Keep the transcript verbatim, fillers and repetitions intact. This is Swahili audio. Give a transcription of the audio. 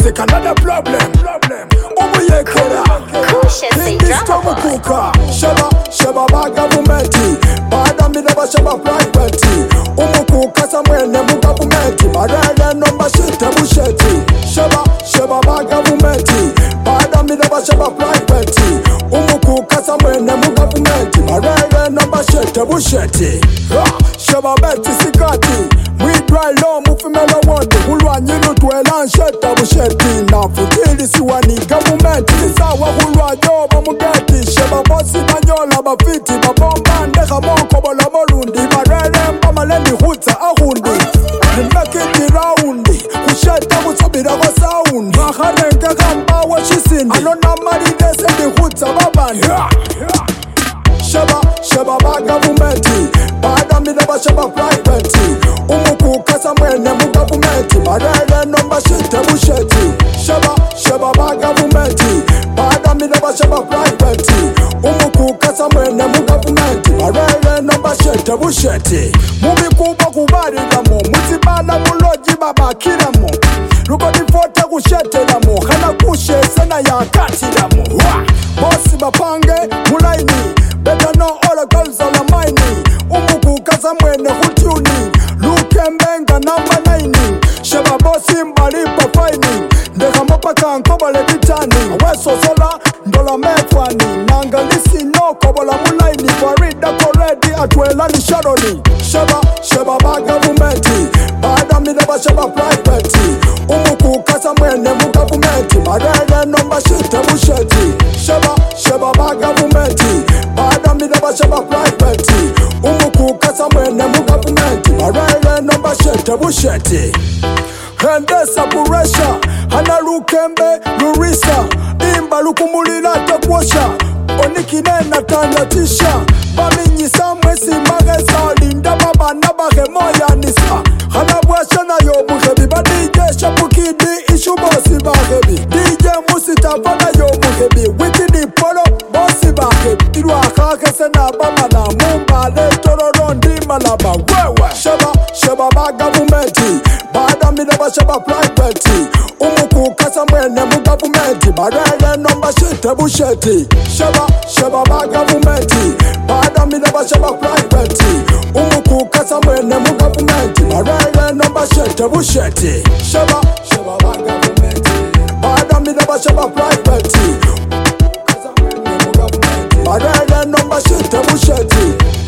music another problem. Problem. Umuyekera. Indistromu kuka. Sheba, sheba ba governmenti. Bada mi neba sheba private. Umukuka samwene mu governmenti. Marele nomba shite busheti. Sheba, sheba ba governmenti. Bada mi neba sheba private. Umukuka samwene mu governmenti. Marele nomba shite busheti. Sheba beti sikati. We dry low mufimela wonde. Ulwanyinu tuela nsheta busheti. Na futili siwani government. Nisawa hulwa joba mugeti. Sheba bosi banyola bafiti. Babomba ndeka moko bola morundi. Marele mba maleni huta ahundi. Nimekiti raundi. Kusheta musabira kwa saundi. Maharenke gamba wa shisindi. Anona maride sendi huta babandi. Sheba, sheba ba governmenti. Bada mi neba sheba private. Umukuka samwene mu governmenti. Marele nomba shite busheti. Sheba, sheba ba governmenti. Bada mi neba sheba private. Umukuka samwene mu governmenti. Marele nomba shite busheti. Mubi kuba kubariramo. Mutibala muloji baba kiramo. Rukodi fote kushetelamo. Hana kushe sena ya katiramo. Bosi bapange mulaini. Better know all the girls on the mining. Umukuka samwene hutuni. Lukembenga number nine. Sheba bosi mbalipa fine. Ndeka mopaka nkobole vitani. Weso sola ndola mefani. Nangalisi no kobola mulaini. Farida koredi atwela ni sharoni. Sheba, sheba ba governmenti. Bada mi neba sheba private. Umukuka samwene mu governmenti. Marele nomba shite busheti. Sheba, sheba ba governmenti. Bada mi neba sheba private. Umukuka samwene mu governmenti. Marele nomba shite busheti. Hendesa Buresha, Hana Lukembe, Lurisa, Imba Lukumulila Tekwosha, Onikinena Tanya Tisha, Baminyi Samwesi Magesa, Linda Baba Nabahe Moya Nisa, Hana Bwasha na Yomuhebi, Ba D J Shapukidi, Ishubosi Bahebi, D J Musita Vana Yomuhebi, Wikidi Polo, Bosi Bahebi, Irwa Kake Sena Bama na Mumba, Le Tororondi Malaba, Wewe, Sheba, Sheba Ba Governmenti, Bada mi neba sheba private. Umukuka samwene mu governmenti. Marele nomba shite busheti. Sheba, sheba ba governmenti. Bada mi neba sheba private. Umukuka samwene mu governmenti. Marele nomba shite busheti. Sheba, sheba ba governmenti. Bada mi neba sheba private. Umukuka samwene mu governmenti. Marele nomba shite busheti.